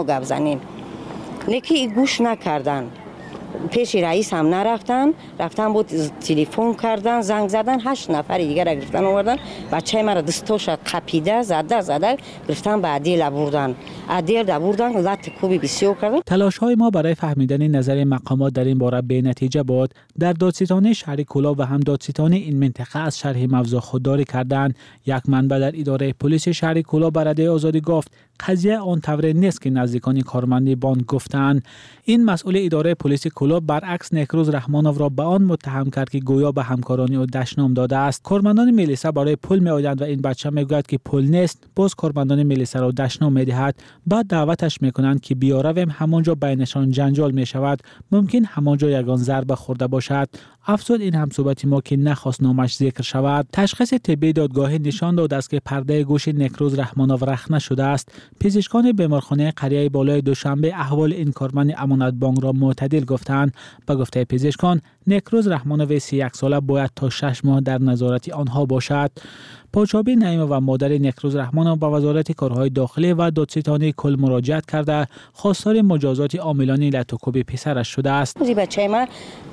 گپ زنیم لیکن گوش نکردن. پیش رئیس هم نرفتن، رفتن بود تلفن کردن، زنگ زدن، 8 نفر دیگه را گرفتن آوردن. بچه مرا دستوش قپیده زده گرفتن به عدیل بردن. عدیل بردن لط کوبی بسیار کردن. تلاش های ما برای فهمیدن نظر مقامات در این باره به نتیجه بود. در دادستانی شهر کلاب و هم دادستانی این منطقه از شرح موضوع خودداری کردند. یک منبع در اداره پلیس شهر کلاب به رادیو آزادی گفت قضیه آن طوری نیست که نزدیکان کارمند بانک گفتند. این مسئول اداره پلیس کلاب برعکس نیکروز رحمانوف را به آن متهم کرد که گویا به همکارانی او دشنام داده است. کارمندان ملیسا برای پول میآیند و این بچه میگوید که پول نیست. باز کارمندان ملیسا را دشنام میدهد. بعد دعوتش میکنند که بیارویم. همانجا بینشان جنجال میشود. ممکن همانجا یگان ضربه خورده باشد. افزود این همصحبت ما که نخواست نامش ذکر شود. تشخیص طبی دادگاهی نشان داد است که پرده گوش نیکروز رحمانوف رخنه شده است. پزشکان بیمارخانه قریه بالای دوشنبه احوال این کارمند امانت بانک را معتدل گفتند. به گفته پزشکان نیکروز رحمانوف 31 ساله باید تا 6 ماه در نظارت آنها باشد. پاچابی نعیمه و مادر نیکروز رحمانوف به وزارت کارهای داخلی و دادستانی کل مراجعت کرده خواستار مجازات عاملان لطوکوب پسرش شده است. بچه ما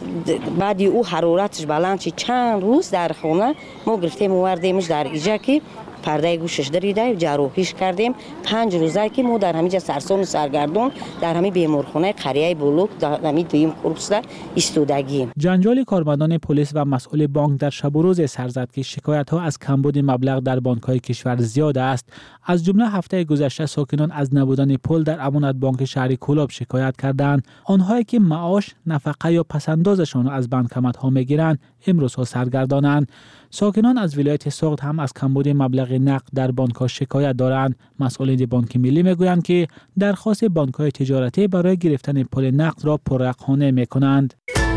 بعد او حرارتش بلند چند روز در خونه ما گرفتیم آوردیمش در اینجا که پرده گوشش دریده جراحیش کردیم. 5 روزه که ما در همینجا سرسام سرگردون در همین بیمارخانه قریه بلوک در همین دویم کورس ایستادگی. جنجال کارمندان پلیس و مسئول بانک در شب و روز سر زد که شکایت ها از کمبود مبلغ در بانک‌های کشور زیاد است. از جمله هفته گذشته ساکنان از نبودن پول در امانت بانک شهر کلاب شکایت کردند. آنهایی که معاش، نفقه یا پسندازشان از بانکمت‌ها میگیرند امروز ها سرگردانند. ساکنان از ولایت سوخت هم از کمبود مبلغ نقد در بانک‌ها شکایت دارند. مسئولین بانک ملی میگویند که درخواست بانک‌های تجارتی برای گرفتن پول نقد را پررقمانه میکنند.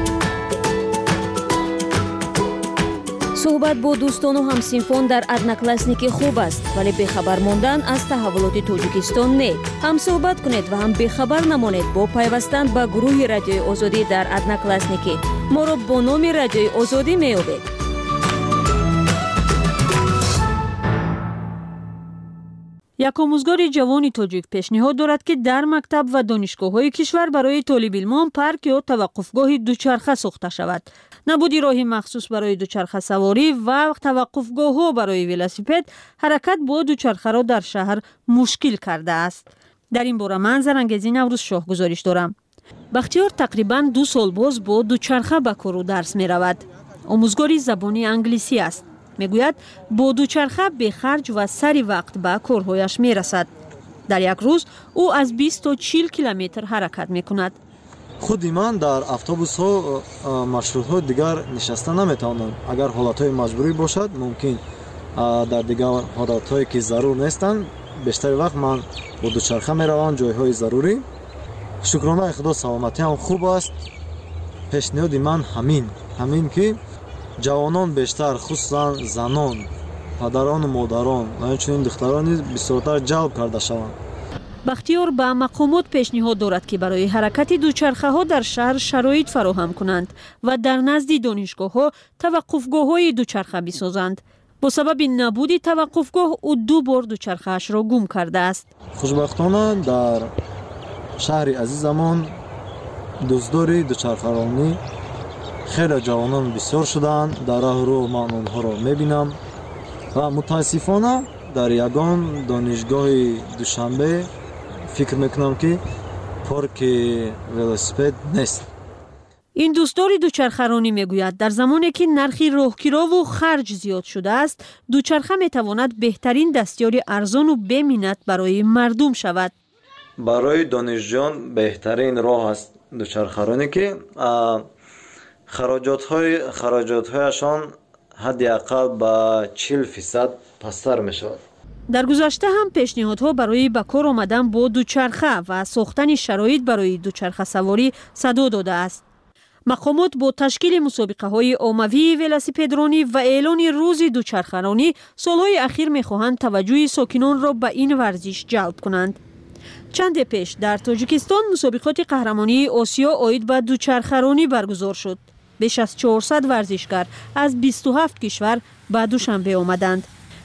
صحبت با دوستان و همسینفان در ادناکلاسنیکی خوب است، ولی بخبر ماندن از تحولات تاجیکستان نه. هم صحبت کنید و هم بخبر نمانید با پیوستن به گروه رادیوی آزادی در ادناکلاسنیکی. ما را با نام رادیوی آزادی میابید. یک آموزگار جوان تاجیک پیشنهاد دارد که در مکتب و دانشگاه‌های کشور برای طالب علمان پارک یا توقفگاه دوچرخه ساخته شود. نبودی راهی مخصوص برای دوچرخه سواری و توقفگاه‌ها برای ولاسیپد حرکت با دوچرخه را در شهر مشکل کرده است. در این باره من زرنگزی نوروز شاه گزارش دارم. بختیار تقریباً 2 سال باز با دوچرخه به کار و درس می رود. آموزگاری زبانی انگلیسی است. میگوید با دوچرخه به خرج و سری وقت به کارهایش می رسد. در یک روز او از 20 تا 40 کیلومتر حرکت می کند. خودی من در اتوبوس ها маршрут های دیگر نشسته نمیتوانم. اگر حالت های مجبوری باشد ممکن در دیگر حالت هایی که ضرور نیستند بیشتر وقت من با دوچرخه می روم جای های ضروری. شکرانه خدا سلامتی هم خوب است. پیشنهاد من همین که جوانان بیشتر خصوصا زنان، پدران و مادران و همچنین دختران بسیارتر جلب کرده شوند. بختیار به مقامات پیشنهاد دارد که برای حرکت دوچرخه ها در شهر شرایط فراهم کنند و در نزد دانشگاه ها توقفگاه های دوچرخه بسازند. با سبب نبود توقفگاه او 2 بار دوچرخه اش را گم کرده است. خوشبختانه در شهر عزیزمان دزداری دوچرخه‌رانی خیلی جوانان بسیار شدند. در راه رو من آنها را میبینم و متاسفانه در یگان دانشگاه دوشنبه فکر میکنم که پارک ولاسیپد نیست. این دوستدار دوچرخه‌رانی میگوید در زمانی که نرخ راهگیرا و خرج زیاد شده است، دوچرخه میتواند بهترین دستیار ارزان و بی منت برای مردم شود. برای دانشجویان بهترین راه است دوچرخه‌رانی که خراجات‌هایشان حداقل به 40% پستر میشود. در گذشته هم پیشنهادها برای به کار آمدن با دوچرخه و ساختن شرایط برای دوچرخه سواری صدا داده است. مقامات با تشکیل مسابقه‌های عمومی ولاسیپدرانی و اعلان روز دوچرخه‌رانی سالهای اخیر می‌خواهند توجه ساکنان را به این ورزش جلب کنند. چند پیش در تاجیکستان مسابقات قهرمانی آسیا عاید به دوچرخه‌رانی برگزار شد. بیش از 400 ورزشکار از 27 کشور به دوشنبه آمدند.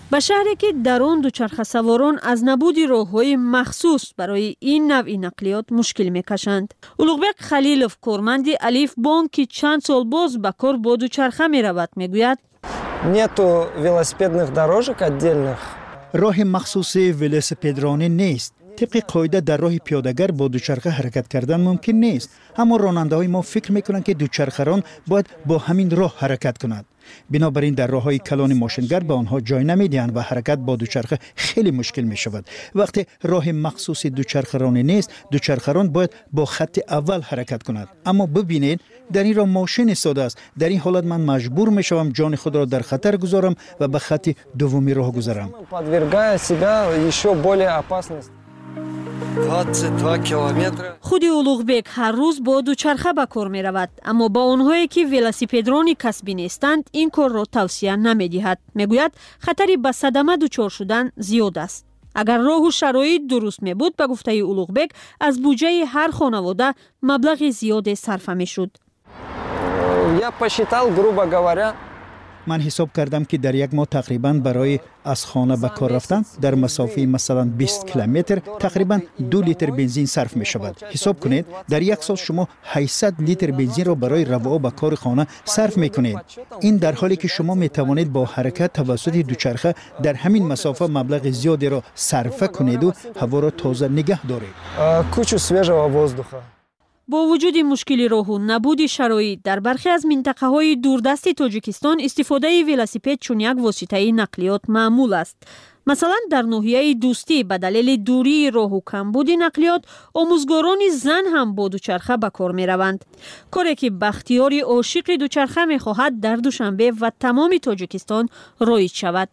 به شهری که در آن دوچرخه سواران از نبود راه‌های مخصوص برای این نوع نقلیات مشکل می‌کشند. اولوغبек خلیلوف کارمند الف بانک که چند سال باز به کار با دوچرخه می‌رود میگوید нету велосипедных дорожек отдельных. راه مخصوص ولوسپدرانی نیست. طبق قاعده در راه پیاده‌گر با دوچرخه حرکت کردن ممکن نیست. اما راننده‌های ما فکر می‌کنند که دوچرخه‌ران باید با همین راه حرکت کنند. بنابراین در راه‌های کلان ماشینگر به آنها جای نمی‌دهند و حرکت با دوچرخه خیلی مشکل می‌شود. وقتی راه مخصوص دوچرخه‌رانی نیست، دوچرخه‌ران باید با خط اول حرکت کنند. اما ببینید در این راه ماشین ایستاده است. در این حالت من مجبور می‌شوم جان خود را در خطر گذارم و به خط دومی راه گذارم. Подвергая себя еще более опасности. 22 کیلومتر. خود اولوغبек هر روز با دوچرخه به کار می رود، اما با آنهایی که ولوسپدرانی کسبی نیستند این کار را توصیه نمی دهد. می گوید خطری به صدمه دچار شدن زیاد است. اگر راه و شرایط درست می بود به گفته اولوغبek از بودجه هر خانواده مبلغ زیاد صرف می شد. Я посчитал, грубо говоря, من حساب کردم که در یک ماه تقریبا برای از خانه به کار رفتن در مسافه مثلا 20 کیلومتر تقریبا 2 لیتر بنزین صرف می شود. حساب کنید در یک سال شما 800 لیتر بنزین را برای رفع به کار خانه صرف می کنید. این در حالی که شما می توانید با حرکت توسط دوچرخه در همین مسافه مبلغ زیادی را صرف کنید و هوا را تازه نگه دارید. кучу свежего воздуха. با وجود مشکل راه و نبود شرایط در برخی از منطقه‌های دوردست تاجیکستان استفاده ولوسپد چون یک واسطه نقلیات معمول است. مثلا در ناحیه دوستی به دلیل دوری راه و کمبود نقلیات آموزگاران زن هم با دوچرخه به کار می‌روند. کاری که بختیاری عاشق دوچرخه می‌خواهد در دوشنبه و تمام تاجیکستان رایج شود.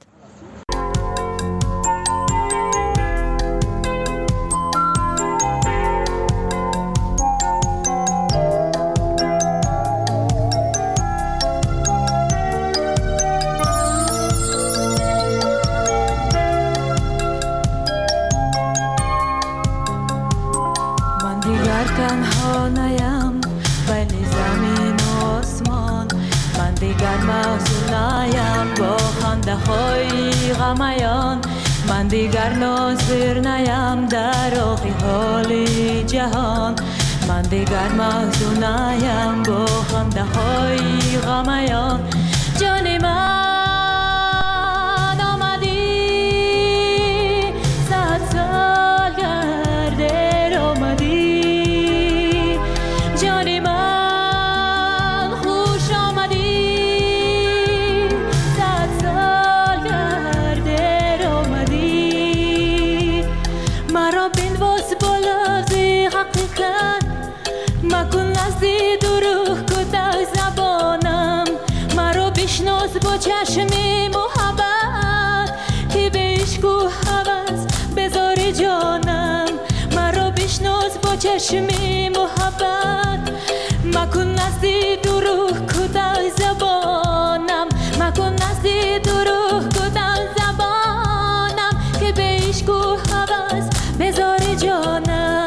تنها نیم بین زمین و آسمان، من دیگر محزون نیم با خنده های غمیان، من دیگر ناظر نیم در آخی حال جهان، من دیگر محزون نیم با خنده های غمیان. جان من آمدی 100 سال گرده آمدی، با چشم محبت که به عشق و هوس بذار جانم، مرا بشناس با چشم محبت، مکن نزدی دروغ کدای زبانم، مکن نزدی دروغ کدای زبانم که به عشق و هوس بذار جانم.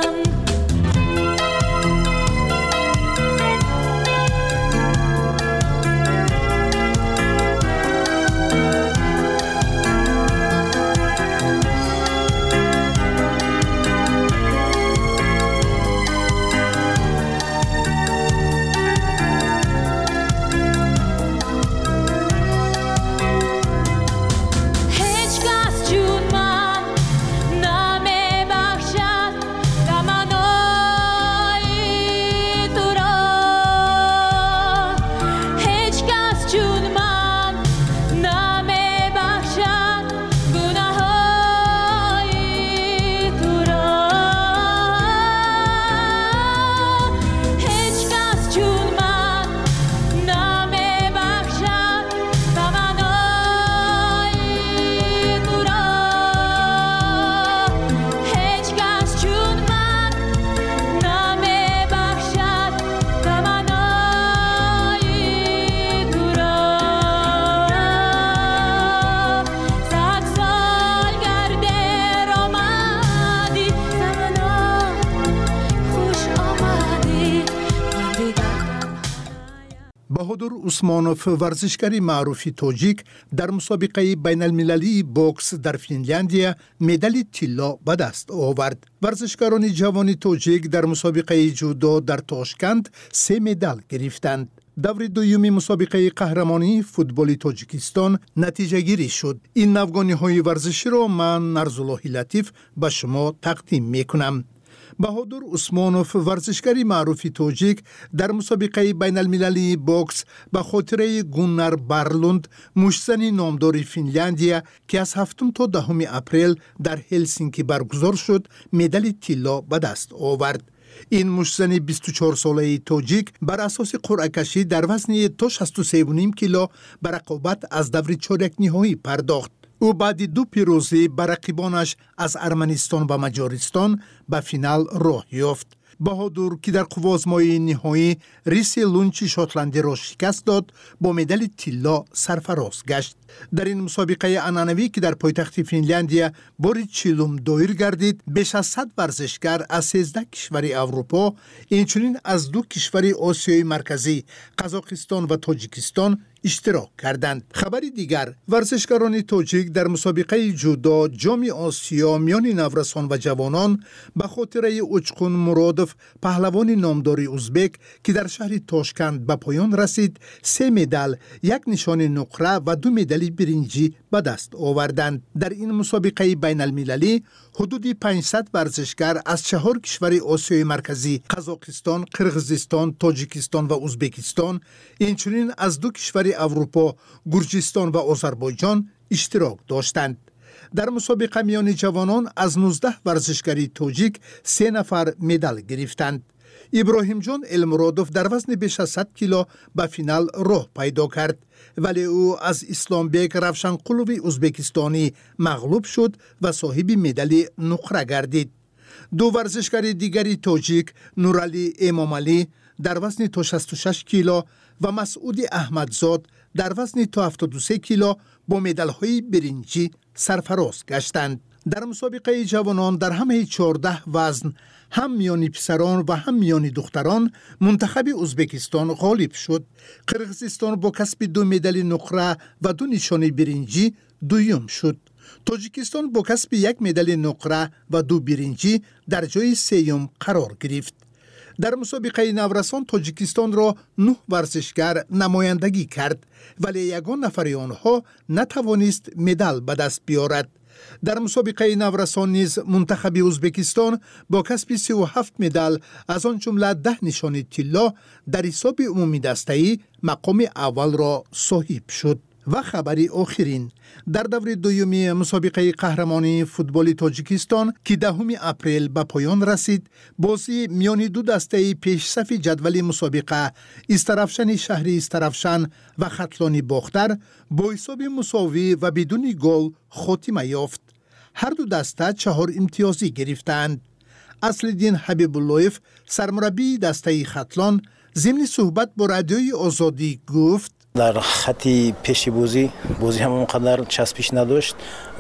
بهادر عثمانوف ورزشکار معروف تاجیک در مسابقه بین المللی بوکس در فنلاندیا مدال طلا به دست آورد. ورزشکاران جوان تاجیک در مسابقه جودو در تاشکند 3 مدال گرفتند. دور دوم مسابقه قهرمانی فوتبال تاجیکستان نتیجه گیری شد. این نوگانی‌های ورزشی را من نرزالله لطیف به شما تقدیم میکنم. بهادر عثمانوف ورزشکار معروف تاجیک در مسابقه بین المللی بوکس به خاطر گونر برلوند مشتزن نامدار فنلاندیا که از 7 تا 10 اپریل در هلسینکی برگزار شد مدال طلا به دست آورد. این مشتزن 24 ساله تاجیک بر اساس قرعه کشی در وزن تا 63.5 کیلو به رقابت از دور چهارک نهایی پرداخت. او بعد 2 پیروزی بر رقیبانش از ارمنستان و مجارستان به فینال راه یافت. بهادر که در قوازمای نهایی ریسی لونچی شاتلندی را شکست داد با مدال طلا سرفراز گشت. در این مسابقه عنعنوی که در پایتخت فنلاندیا بار 40 دایر گردید، بیش از 100 ورزشکار از 13 کشور اروپا، اینچنین از 2 کشور آسیای مرکزی قزاقستان و تاجیکستان اشتراک کردند. خبری دیگر، ورزشکاران تاجیک در مسابقه جودو جام آسیا میان نورسان و جوانان به خاطر اوچقون مرادف پهلوان نامدار ازبک که در شهر تاشکند به پایان رسید 3 مدال، 1 نشان نقره و 2 مدال برنجی به دست آوردند. در این مسابقه بین المللی حدود 500 ورزشکار از 4 کشور آسیای مرکزی قزاقستان، قرغیزستان، تاجیکستان و ازبکستان، اینچنین از 2 کشور اروپا گرجستان و آذربایجان اشتراک داشتند. در مسابقه میان جوانان از 19 ورزشکار تاجیک 3 نفر مدال گرفتند. ابراهیم جان المرادوف در وزن بیش از 100 کیلو به فینال راه پیدا کرد، ولی او از اسلامبek روشنقلوی ازبکستانی مغلوب شد و صاحب مدال نقره گردید. 2 ورزشکار دیگری تاجیک، نورعلی امامعلی در وزن تا 66 کیلو و مسعود احمدزاد در وزن تا 73 کیلو با مدال‌های برنجی سرفراز گشتند. در مسابقه جوانان در همه 14 وزن هم میان پسران و هم میان دختران منتخب ازبکستان غالب شد. قرغیزستان با کسب 2 مدال نقره و 2 نشان برنجی دوم شد. تاجیکستان با کسب 1 مدال نقره و 2 برنجی در جای 3 قرار گرفت. در مسابقه نورسان تاجیکستان را 9 ورزشکار نمایندگی کرد، ولی یگان نفر آنها نتوانست مدال به دست بیارد. در مسابقه نورسان نیز منتخب ازبکستان با کسب 37 مدال از آن جمله 10 نشان طلا در حساب عمومی دسته‌ای مقام اول را صاحب شد. و خبری آخرین، در دور دومی مسابقه قهرمانی فوتبال تاجیکستان که 10 اپریل به پایان رسید، بازی میان 2 دسته پیشصف جدول مسابقه استرافشن شهری استرافشن و خطلانی باختر با حساب مساوی و بدون گل خاتمه یافت. هر 2 دسته 4 امتیازی گرفتند. اصلالدین حبیب اللهیف سرمربی دسته خطلان ضمن صحبت با رادیوی آزادی گفت: در خطی پیش بازی هم اونقدر چسبش نداشت و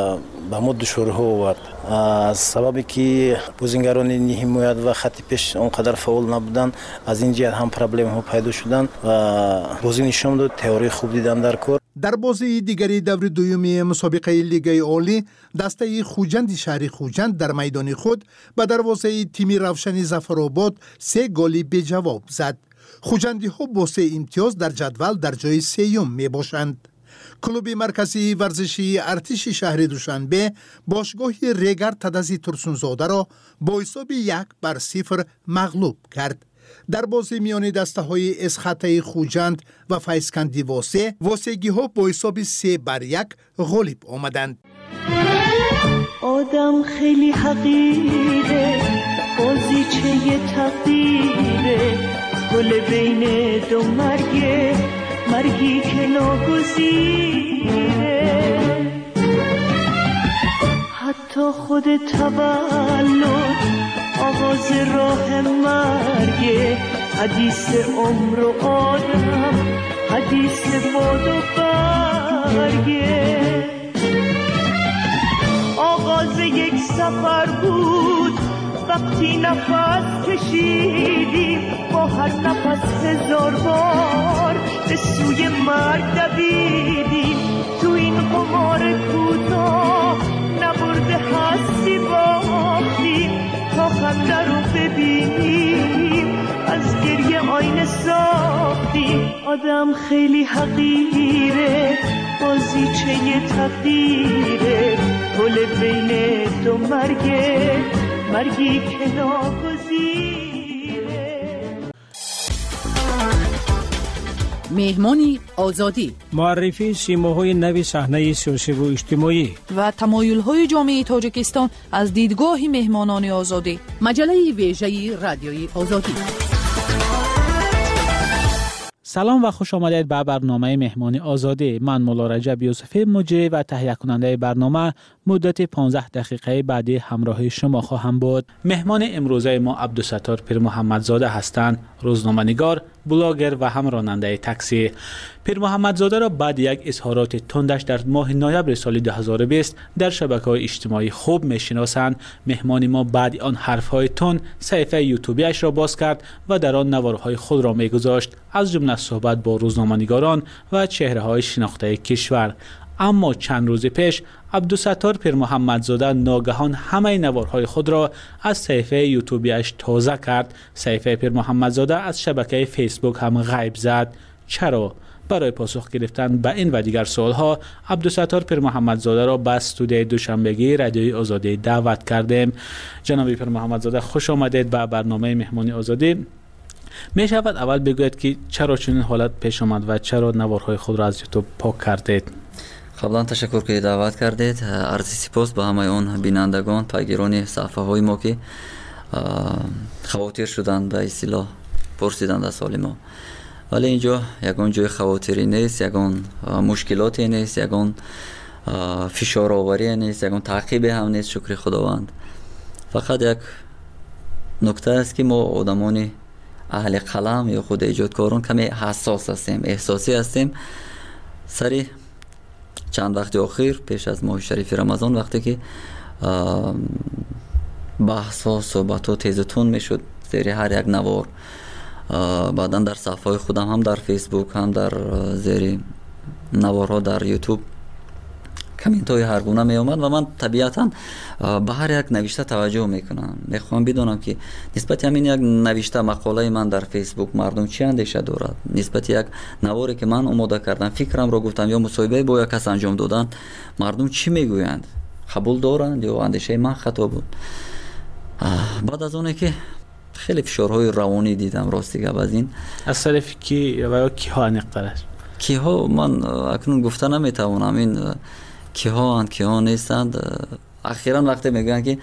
به ما دشواری آورد. از سببی که بازیگران حمایت و خطی پیش اونقدر فعال نبودن، از این جهت هم پرابلم ها پیدا شدن و بازی نشون داد تئوری خوب دیدن در کار. در بازی دیگری دور دومی مسابقه لیگ عالی، دسته خوجند شهر خوجند در میدان خود به دروازه تیم روشن ظفرآباد 3 گل به جواب زد. خوجندی ها با 3 امتیاز در جدول در جای 3 می باشند. کلوب مرکزی ورزشی ارتش شهر دوشنبه باشگاه ریگر تدزی ترسونزاده را با حساب 1-0 مغلوب کرد. در بازی میان دسته های اسخطه خوجند و فیسکندی واسگی ها با حساب 3-1 غالب آمدند. آدم خیلی حقیره، بازی چه تقدیره، گل بین 2 مرگی که ناگزیره. حتی خود تولد آغاز راه مرگه، حدیث عمر و آدم، حدیث باد و برگه. آغاز یک سفر بود به وقتی نفس کشیدیم با هر نفس هزار بار به سوی مرگ دویدیم. تو این قمار کوتاه نبرده هستی باختیم تا خنده رو ببینیم از گریه آینه ساختیم. آدم خیلی حقیره بازیچه تقدیره پل بین دو مرگه مرگی که ناگزیره. مهمانی آزادی، معرفی سیماهای نوی صحنه سیاسی و اجتماعی و تمایل‌های جامعه تاجیکستان از دیدگاه مهمانان آزادی. مجله ویژه رادیوی آزادی. سلام و خوش آمدید به برنامه مهمانی آزادی. من مولا رجب یوسفی مجری و تهیه کننده برنامه مدت 15 دقیقه بعدی همراه شما خواهم بود. مهمان امروزه ما عبدالستار پیر محمدزاده هستند، روزنامه‌نگار، بلاگر و هم راننده تاکسی. پیر محمدزاده را بعد یک اظهارات تندش در ماه نوامبر سال 2020 در شبکه‌های اجتماعی خوب می‌شناسند. مهمان ما بعد آن حرف‌های تند صفحه یوتیوبیش را باز کرد و در آن نوارهای خود را می‌گذاشت، از جمله صحبت با روزنامه‌نگاران و چهره‌های شناخته کشور. اما چند روز پیش عبدالستار پیر محمدزاده ناگهان همه نوارهای خود را از صفحه یوتیوبیش تازه کرد. صفحه پیر محمدزاده از شبکه فیسبوک هم غیب زد. چرا؟ برای پاسخ گرفتن به این و دیگر سوالها عبدالستار پیر محمدزاده را به استودیوی دوشنبگی رادیوی آزادی دعوت کردیم. جناب پیر محمدزاده خوش آمدید به برنامه مهمانی آزادی. می شود اول بگوید که چرا چنین حالت پیش آمد و چرا نوارهای خود را از یوتیوب پاک کردید؟ قبلا تشکر که دعوت کردید. عرض سپاس به همه اون بینندگان پیگیران صفحه های ما که خواطر شدند به اصطلاح پرسیدند از سال ما. ولی اینجا یگان جای خواطری نیست، یگان مشکلاتی نیست، یگان فشار آوری نیست، یگان تعقیب هم نیست. شکر خداوند. فقط یک نکته است که ما آدمان اهل قلم یا خود ایجادکاران کمی حساس هستیم، احساسی هستیم. سری چند وقت اخیر پیش از ماه شریف رمضان وقتی که بحث ها صحبت ها تیز و تند میشد زیر هر یک نوار، بعدا در صفحه خودم هم در فیسبوک هم در زیر نوارها در یوتیوب کامنت های هر گونه می اومد و من طبیعتا به هر یک نوشته توجه میکنم. میخوام بدونم که نسبت همین یک نوشته مقاله من در فیسبوک مردم چی اندیشه دارد، نسبت یک نواری که من آماده کردم فکرم رو گفتم یا مصاحبه با یک کس انجام دادن مردم چی میگویند، قبول دارند یا اندیشه من خطا بود. بعد از اونه که خیلی فشارهای روانی دیدم راستی گپ از این از طرف کی و کی ها نقطه‌اش کی ها من اکنون گفته نمیتوانم این کی ها اند کی ها نیستند. اخیراً وقتی میگن که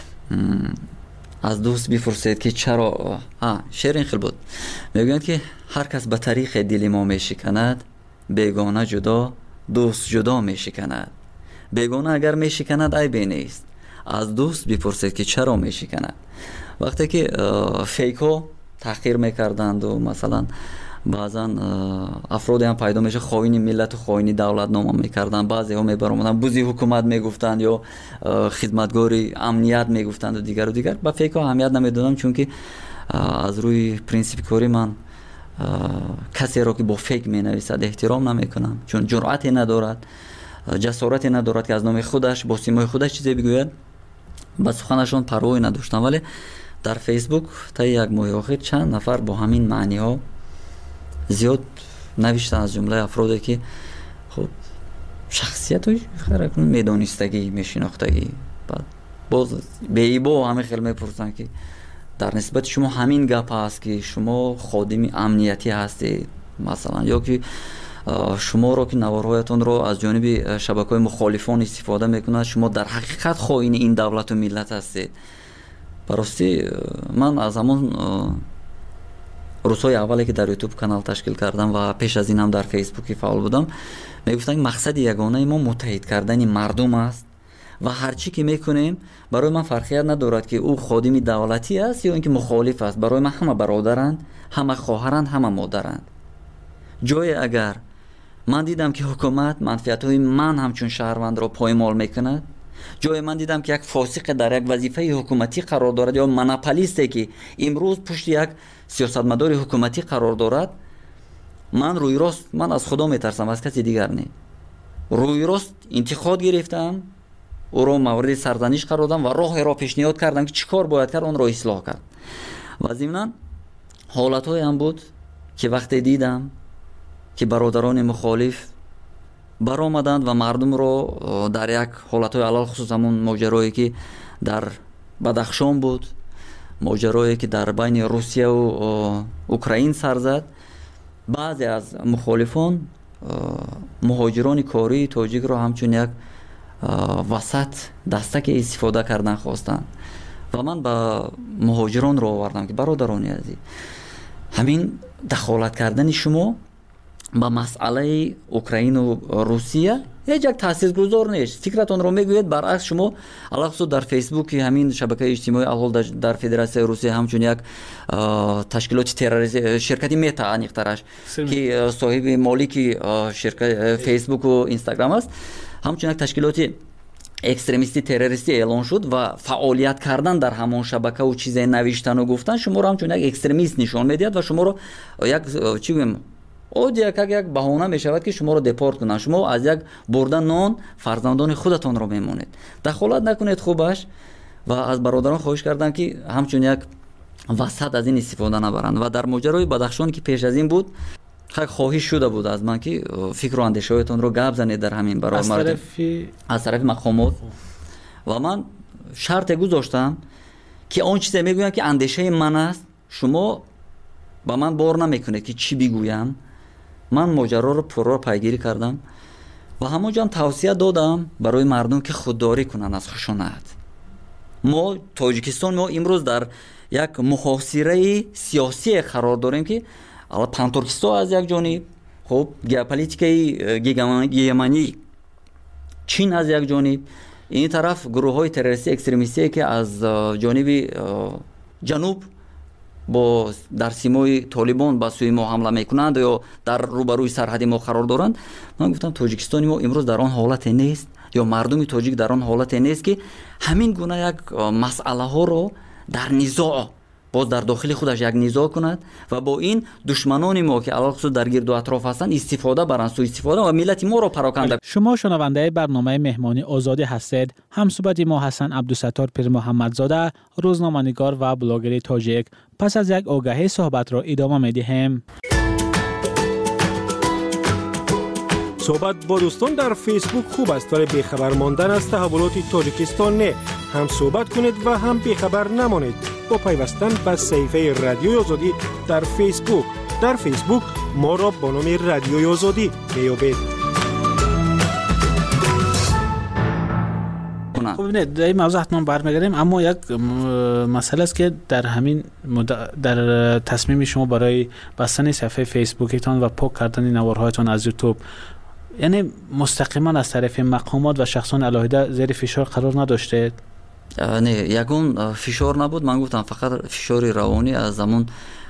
از دوست بپرسید که چرا شعر این خیلی بود، میگن که هر کس به طریق دل ما میشکند بیگانه جدا دوست جدا میشکند. بیگانه اگر میشکند عیبی نیست، از دوست بپرسید که چرا میشکند. وقتی که فیک ها تحقیر میکردند و مثلا بعضا افرادی هم پیدا میشه خائن ملت و خائن دولت نام میکردن، بعضی ها میبرامدن بوزی حکومت میگفتند یا خدمتگاری امنیت میگفتند و دیگر با فیک ها اهمیت نمیدادم، چون که از روی پرینسیپ کاری من کسی را که با فیک مینویسد احترام نمیکنم، چون جرأتی ندارد، جسارتی ندارد که از نام خودش با سیمای خودش چیزی بگوید. با سخنشان پروایی نداشتم. ولی در فیسبوک تا یک ماه اخیر چند نفر با همین معنی ها زیاد نوشتن، از جمله افرادی که خب شخصیت های خیلی میدانستگی میشناختگی، بعد باز به ایبا همه خیلی میپرسن که در نسبت شما همین گپ هست که شما خادم امنیتی هستید مثلا، یا که شما را که نوارهایتون رو از جانب شبکه‌های مخالفان استفاده میکنند شما در حقیقت خائن این دولت و ملت هستید. براستی من از همون روزهای اولی که در یوتیوب کانال تشکیل کردم و پیش از این هم در فیسبوک فعال بودم میگفتن مقصد یگانه ما متحد کردن مردم است و هرچی که میکنیم برای من فرقیت ندارد که او خادم دولتی است یا اینکه مخالف است. برای من همه برادرند، همه خواهرند، همه مادرند. جای اگر من دیدم که حکومت منفعت‌های من همچون شهروند را پایمال میکند جای من دیدم که یک فاسق در یک وظیفه حکومتی قرار دارد یا مناپولیستی که امروز پشت یک سیاستمدار حکومتی قرار دارد، من روی راست من از خدا میترسم، از کسی دیگر نه. روی راست انتقاد گرفتم، او را مورد سرزنش قرار دادم و راه پیشنهاد کردم که چیکار باید کرد، اون را اصلاح کرد. و ضمن حالت‌های هم بود که وقتی دیدم که برادران مخالف برآمدند و مردم رو در یک حالت‌های علل خصوص همون ماجرایی که در بدخشان بود، ماجرایی که در بین روسیه و اوکراین سر زد، بعضی از مخالفان مهاجران کاری تاجیک رو همچون یک وسط دستک استفاده کردن خواستن و من با مهاجران رو آوردم که برادران عزیز، همین دخالت کردن شما با مسئله اوکراین و روسیه هیچ یک تاثیرگذار نیست. فکرتون رو میگوید برعکس شما علاوه در فیسبوک همین شبکه اجتماعی الحال در فدراسیون روسیه همچون یک تشکیلات تروریستی شرکتی متا انیقترش که صاحب مالک شرکت فیسبوک و اینستاگرام است، همچون یک تشکیلات اکستریمیستی تروریستی اعلان شد و فعالیت کردن در همان شبکه و چیزای نوشتن و گفتن شما رو همچون یک اکستریمیست نشان میدهد و شما رو یک چی بگم یک بهانه می شود که شما رو دپورت کنن، شما از یک بردن نان فرزندان خودتان رو میمونید. دخالت نکنید خوبش و از برادران خواهش کردم که همچون یک وسط از این استفاده نبرند. و در ماجرای بدخشان که پیش از این بود خواهش شده بود از من که فکر و اندیشه‌هایتان رو گپ زنید در همین برای از طرف مقامات و من شرط گذاشتم که اون چیزی میگویم که اندیشه من است، شما با من بار نمیکنید که چی بگویم. من ماجرا رو پررو پیگیری کردم و همونجا هم توصیه دادم برای مردم که خودداری کنن از خشونت. ما تاجیکستان ما امروز در یک محاصره سیاسی قرار داریم که پانترکیستان از یک جانب، خب ژئوپلیتیکای گیمانی چین از یک جانب، این طرف گروه‌های تروریستی اکستریمیستی که از جانب جنوب با در سیمای طالبان با سوی ما حمله میکنند یا در روبروی سرحد ما قرار دارند. من گفتم تاجیکستان ما امروز در آن حالت نیست یا مردم تاجیک در آن حالت نیست که همین گونه یک مسئله ها رو در نزاع باز در داخل خودش یک نزاع کند و با این دشمنان ما که علاوه در گرد و اطراف هستند استفاده برند، سوء استفاده و ملت ما رو پراکنده. شما شنونده برنامه مهمانی آزادی هستید. همصحبت ما حسن عبدالستار پیر محمدزاده، روزنامه‌نگار و بلاگر تاجیک. پس از یک آگهی صحبت را ادامه می‌دهیم. صحبت با دوستان در فیسبوک خوب است ولی بیخبر ماندن از تحولات تاجیکستان نه. هم صحبت کنید و هم بیخبر نمانید با پیوستن به صفحه رادیوی آزادی در فیسبوک. در فیسبوک ما را با نام رادیوی آزادی میابید. خب ببینید در این موضوع حتما برمیگردیم، اما یک مسئله است که در همین در تصمیم شما برای بستن صفحه فیسبوکتان و پاک کردن نوارهایتان از یوتیوب، یعنی مستقیما از طرف مقامات و شخصان علاهده زیر فشار قرار نداشته؟ نه، یگون فشار نبود. من گفتم فقط فشار روانی از زمان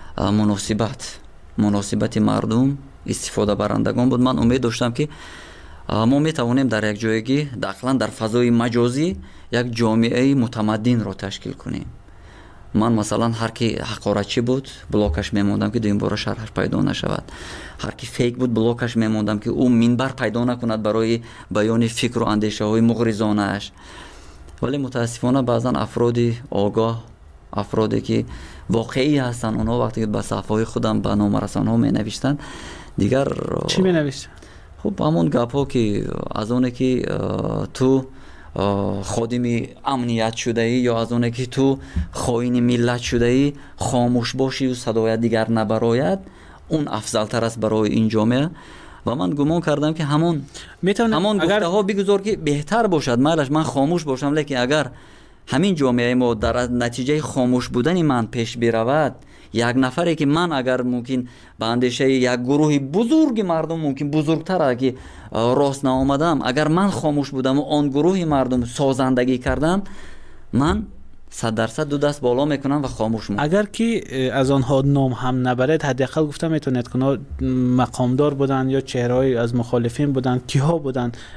مناسبت مردم استفاده برندگان بود. من امید داشتم که ما میتوانیم در یک جایگی داخلا در فضای مجازی یک جامعه متمدن را تشکیل کنیم. من مثلا هر کی حقارتچی بود بلاکش میموندم که دویم بار شرحش پیدا نشود، هر کی فیک بود بلاکش میموندم که او منبر پیدا نکند برای بیان فکر و اندیشه های مغرضانه اش. ولی متاسفانه بعضا افرادی آگاه، افرادی که واقعی هستن، اونا وقتی که به صفحه خودم به نام رسانه ها می نوشتن دیگر چی می نوشتن؟ خب همون گپ ها که از اونه که تو خادم امنیت شده ای یا از اونه که تو خائن ملت شده ای خاموش باشی و صدایت دیگر نبراید، اون افضل تر است برای این جامعه. و من گمان کردم که همون گفته ها بگذار که بهتر باشد، من خاموش باشم، لیکن اگر همین جامعه ما در نتیجه خاموش بودن من پیش برود، یک نفری که من اگر ممکن به اندیشه یک گروه بزرگ مردم ممکن بزرگتر که راست نآمدم، اگر من خاموش بودم و آن گروه مردم سازندگی کردم، من 100% دو دست بالا میکنم و خاموش میکنم. اگر که از آنها نام هم نبرد، حداقل گفتم میتونید که مقامدار بودن یا چهره‌ای از مخالفین بودن، کیها بودن،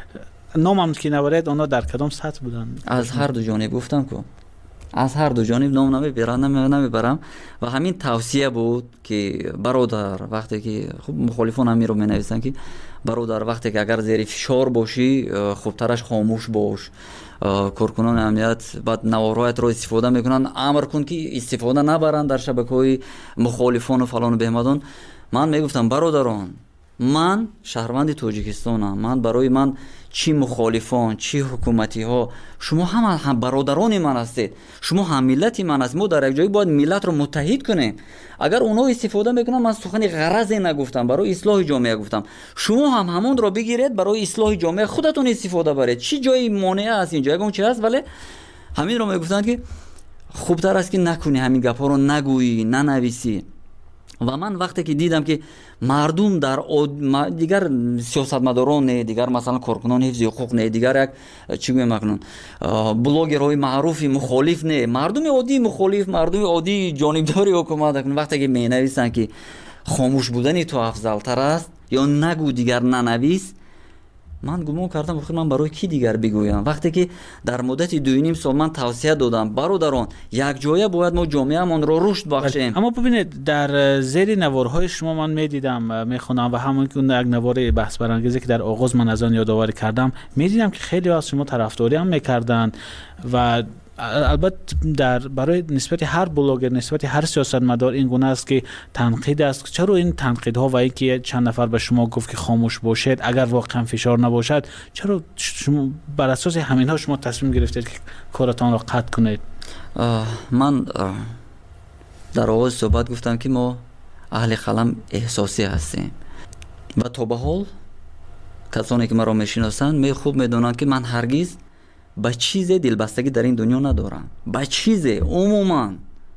نامم که نبرید اونا در کدام سطح بودن؟ از هر دو جانب گفتم که از هر دو جانب نام نمیبرم و همین توصیه بود که برادر وقتی که خب مخالفان هم رو مینویسن که برادر وقتی که اگر زیر فشار باشی خوبترش خاموش باش. کارکنان امنیت بعد نوارایت رو استفاده میکنن، امر کن که استفاده نبرن در شبکه‌های مخالفان و فلان و بهمدان. من میگفتم برادران، من شهروند تاجیکستانم، من برای من چی مخالفان چی حکومتی ها شما هم برادران من هستید، شما هم ملت من هستید. ما در یک جایی باید ملت رو متحد کنیم. اگر اونا استفاده میکنن، من سخن غرضی نگفتم، برای اصلاح جامعه گفتم، شما هم همون رو بگیرید برای اصلاح جامعه خودتون استفاده برید. چی جایی مانع است اینجا اون چی هست؟ ولی همین رو میگفتن که خوبتر است که نکنی، همین گپا رو نگویی ننویسی. و من وقتی که دیدم که مردم در دیگر سیاستمداران نه، دیگر مثلا کارکنان حفظ حقوق نه، دیگر یک چی میگم مکنون بلاگرهای معروف مخالف نه، مردم عادی مخالف، مردم عادی جانبداری حکومت کنن، وقتی که مینویسن که خاموش بودن تو افضل تر است یا نگو دیگر ننویس، من گمان کردم من برای کی دیگر بگویم؟ وقتی که در مدت 2.5 سال من توصیه دادم برادران یک جایه باید ما جامعه‌مان رو رشد بخشیم. اما ببینید در زیر نوارهای شما من میدیدم میخونم و همون که یک نوار بحث برانگیزی که در آغاز من از آن یادآوری کردم میدیدم که خیلی از شما طرفداری هم میکردن و البته در برای نسبت هر بلاگر، نسبت هر سیاستمدار این گونه است که تنقید است. چرا این تنقیدها و اینکه چند نفر به شما گفت که خاموش باشید اگر واقعا فشار نباشد، چرا شما بر اساس همینها شما تصمیم گرفتید که کارتان را قطع کنید؟ من در آغاز صحبت گفتم که ما اهل قلم احساسی هستیم و تا به حال کسانی که مرا میشناسند خوب میدونند که من هرگز با چیز دلبستگی در این دنیا ندارم. با چیز عموما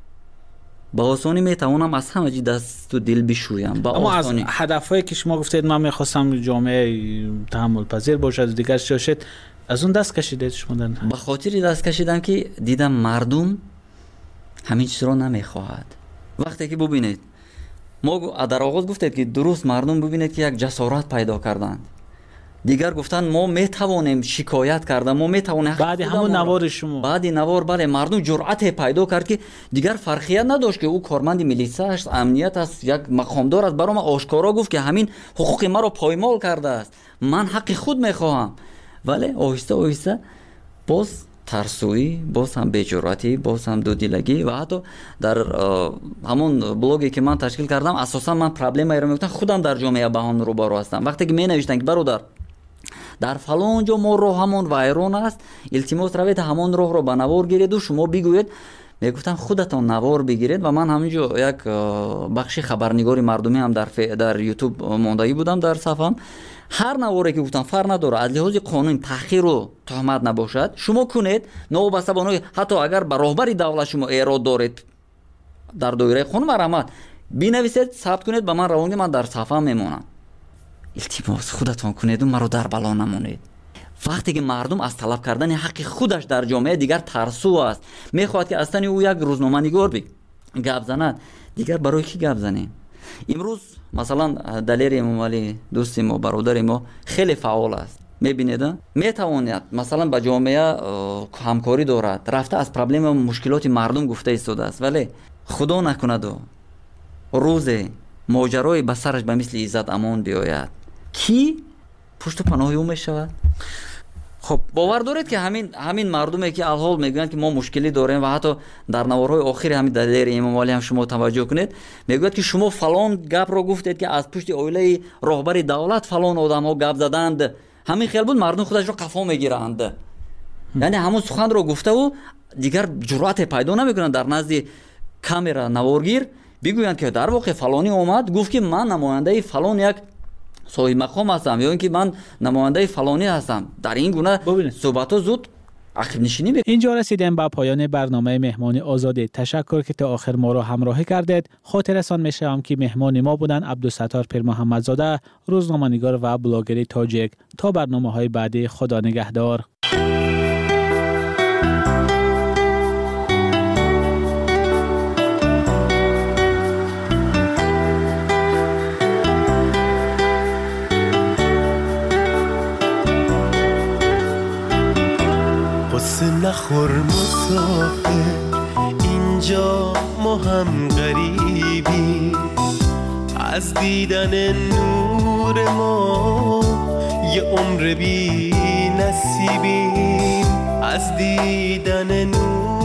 با آسانی میتوانم از همه چیز دست و دل بشویم. اما از هدفهایی که شما گفتید من میخواستم جامعه تحمل پذیر باشد دیگر شاشد، از اون دست کشیدید شما؟ به خاطر دست کشیدم که دیدم مردم همین چیز رو نمیخواهد. وقتی که ببینید ما در آغاز گفتید که درست مردم ببینید که یک جسارت پیدا کردند، دیگر گفتن ما میتوانیم شکایت کردن، ما میتوانیم. بعد همون نوار شما، بعد نوار بله مردم جرأت پیدا کرد که دیگر فرقیت نداشت که او کارمند میلیسا است، امنیت است، یک مقامدار است، برام آشکارا گفت که همین حقوق ما رو پایمال کرده است، من حق خود میخواهم. ولی آهسته آهسته باز ترسویی، باز هم بی‌جرأتی، باز هم دودیلگی و حتی در همون بلاگی که من تشکیل کردم اساسا من پرابلمی رو میگفتم خودم در جامعه با هم روبرو هستم. وقتی که می نوشتن که برادر در فلان جا ما راه همون وایران است، التماس روید همون راه رو به نوار گیرید و شما بگوید، میگفتم خودتون نوار بگیرید. و من همینجا یک بخش خبرنگاری مردمی هم در یوتیوب ماندایی بودم در صفحم. هر نواری که گفتم فرق نداره، از لحاظ قانون تحقیر و تهمت نباشد شما کنید، نوبسته بانوی حتی اگر به راهبری دولت شما ایراد دارید در دایره قانون مرامت بنویسید، ثبت کنید، به من روانید، من در صفحه میمونم. التماس خودتون کنید و مرا در بلا نمونید. وقتی که مردم از طلب کردن حق خودش در جامعه دیگر ترسو است، میخواد که اصلا او یک روزنامه نگار گپ زند، دیگر برای کی گپ زنیم؟ امروز مثلا دلیر امامعلی دوست ما برادر ما خیلی فعال است، میبینید میتواند مثلا با جامعه همکاری دارد، رفته از پرابلم و مشکلات مردم گفته ایستاده است، ولی خدا نکند و روز ماجرای به سرش به مثل عزت امان بیاید کی پشت و پناه او میشود؟ خب باور دارید که همین مردمی که الحال میگن که ما مشکلی داریم و حتی در نوارهای آخر همین دلیر امامعلی هم شما توجه کنید میگوید که شما فلان گپ رو گفتید که از پشت اویله راهبر دولت فلان آدم ها گپ زدند، همین خیال بود مردم خودش رو قفا میگیرند. یعنی همون سخن رو گفته و دیگر جرأت پیدا نمیکنن در نزد کامera نوارگیر بگویند که در واقع فلانی اومد گفت که من نماینده فلان یک صاحب مقام هستم یا اینکه من نماینده فلانی هستم. در این گونه صحبت زود عقب نشینی بکنید. اینجا رسیدیم به پایان برنامه مهمان آزادی. تشکر که تا آخر ما را همراهی کردید. خاطرتان می‌شوم که مهمان ما بودن عبدالستار پیر محمدزاده، روزنامه‌نگار و بلاگر تاجیک. تا برنامه‌های بعدی، خدا نگهدار. نخور مسافر، اینجا ما هم غریبی، از دیدن نور ما یه عمر بی نصیبیم، از دیدن نور